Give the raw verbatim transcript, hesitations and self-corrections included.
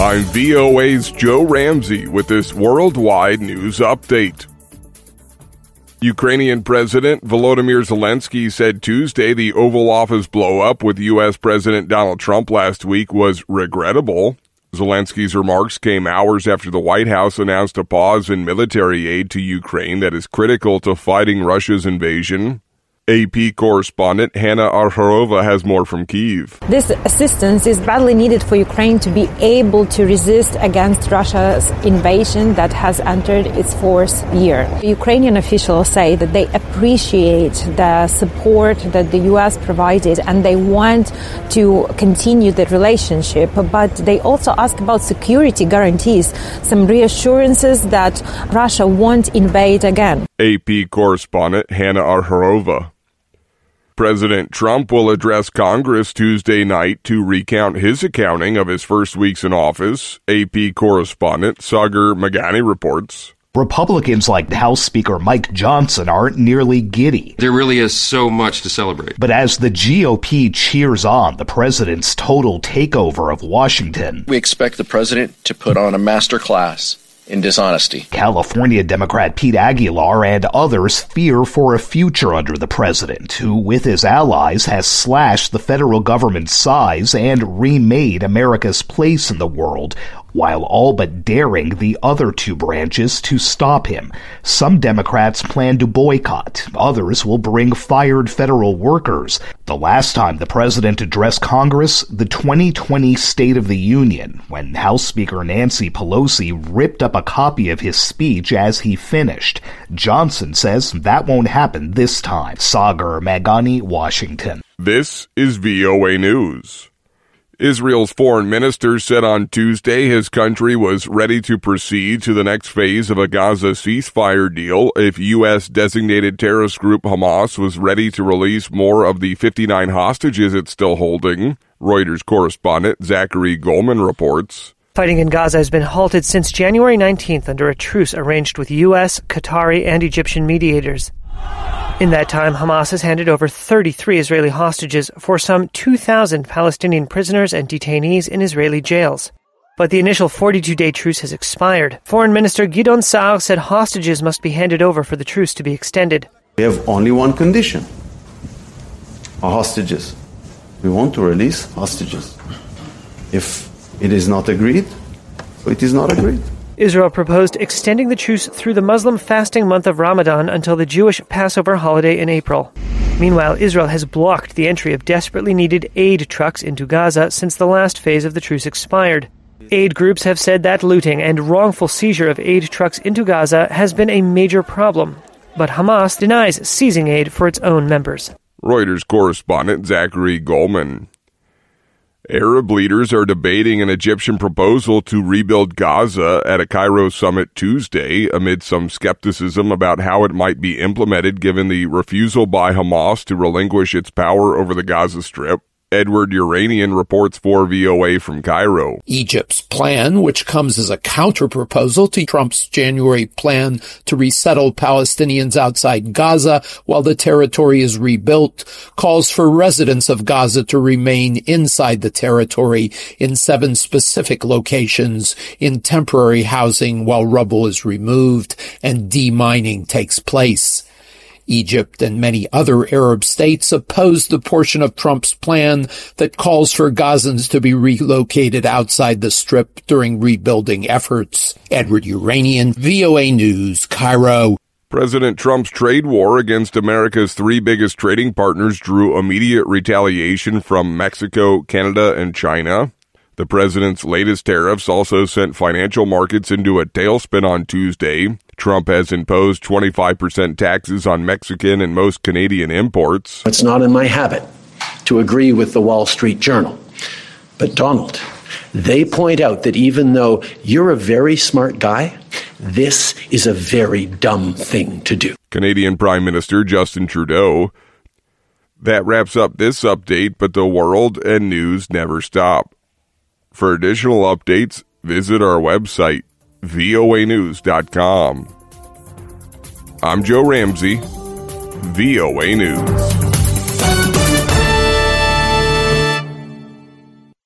I'm V O A's Joe Ramsey with this worldwide news update. Ukrainian President Volodymyr Zelensky said Tuesday the Oval Office blow-up with U S. President Donald Trump last week was regrettable. Zelensky's remarks came hours after the White House announced a pause in military aid to Ukraine that is critical to fighting Russia's invasion. A P correspondent Hannah Arharova has more from Kyiv. This assistance is badly needed for Ukraine to be able to resist against Russia's invasion that has entered its fourth year. Ukrainian officials say that they appreciate the support that the U S provided and they want to continue the relationship, but they also ask about security guarantees, some reassurances that Russia won't invade again. A P correspondent Hannah Arharova. President Trump will address Congress Tuesday night to recount his accounting of his first weeks in office. A P correspondent Sagar Meghani reports. Republicans like House Speaker Mike Johnson aren't nearly giddy. There really is so much to celebrate. But as the G O P cheers on the president's total takeover of Washington, we expect the president to put on a master class in dishonesty. California Democrat Pete Aguilar and others fear for a future under the president, who, with his allies, has slashed the federal government's size and remade America's place in the world, while all but daring the other two branches to stop him. Some Democrats plan to boycott. Others will bring fired federal workers. The last time the president addressed Congress, the twenty twenty State of the Union, when House Speaker Nancy Pelosi ripped up a copy of his speech as he finished. Johnson says that won't happen this time. Sagar Meghani, Washington. This is V O A News. Israel's foreign minister said on Tuesday his country was ready to proceed to the next phase of a Gaza ceasefire deal if U S-designated terrorist group Hamas was ready to release more of the fifty-nine hostages it's still holding. Reuters correspondent Zachary Goldman reports. Fighting in Gaza has been halted since January nineteenth under a truce arranged with U S, Qatari, and Egyptian mediators. In that time, Hamas has handed over thirty-three Israeli hostages for some two thousand Palestinian prisoners and detainees in Israeli jails. But the initial forty-two day truce has expired. Foreign Minister Gideon Sa'ar said hostages must be handed over for the truce to be extended. We have only one condition. Our hostages. We want to release hostages. If it is not agreed, it is not agreed. Israel proposed extending the truce through the Muslim fasting month of Ramadan until the Jewish Passover holiday in April. Meanwhile, Israel has blocked the entry of desperately needed aid trucks into Gaza since the last phase of the truce expired. Aid groups have said that looting and wrongful seizure of aid trucks into Gaza has been a major problem, but Hamas denies seizing aid for its own members. Reuters correspondent Zachary Goldman. Arab leaders are debating an Egyptian proposal to rebuild Gaza at a Cairo summit Tuesday amid some skepticism about how it might be implemented given the refusal by Hamas to relinquish its power over the Gaza Strip. Edward Uranian reports for V O A from Cairo. Egypt's plan, which comes as a counter-proposal to Trump's January plan to resettle Palestinians outside Gaza while the territory is rebuilt, calls for residents of Gaza to remain inside the territory in seven specific locations in temporary housing while rubble is removed and demining takes place. Egypt and many other Arab states oppose the portion of Trump's plan that calls for Gazans to be relocated outside the Strip during rebuilding efforts. Edward Uranian, V O A News, Cairo. President Trump's trade war against America's three biggest trading partners drew immediate retaliation from Mexico, Canada, and China. The president's latest tariffs also sent financial markets into a tailspin on Tuesday. Trump has imposed twenty-five percent taxes on Mexican and most Canadian imports. It's not in my habit to agree with the Wall Street Journal. But Donald, they point out that even though you're a very smart guy, this is a very dumb thing to do. Canadian Prime Minister Justin Trudeau. That wraps up this update, but the world and news never stop. For additional updates, visit our website, V O A news dot com. I'm Joe Ramsey, V O A News.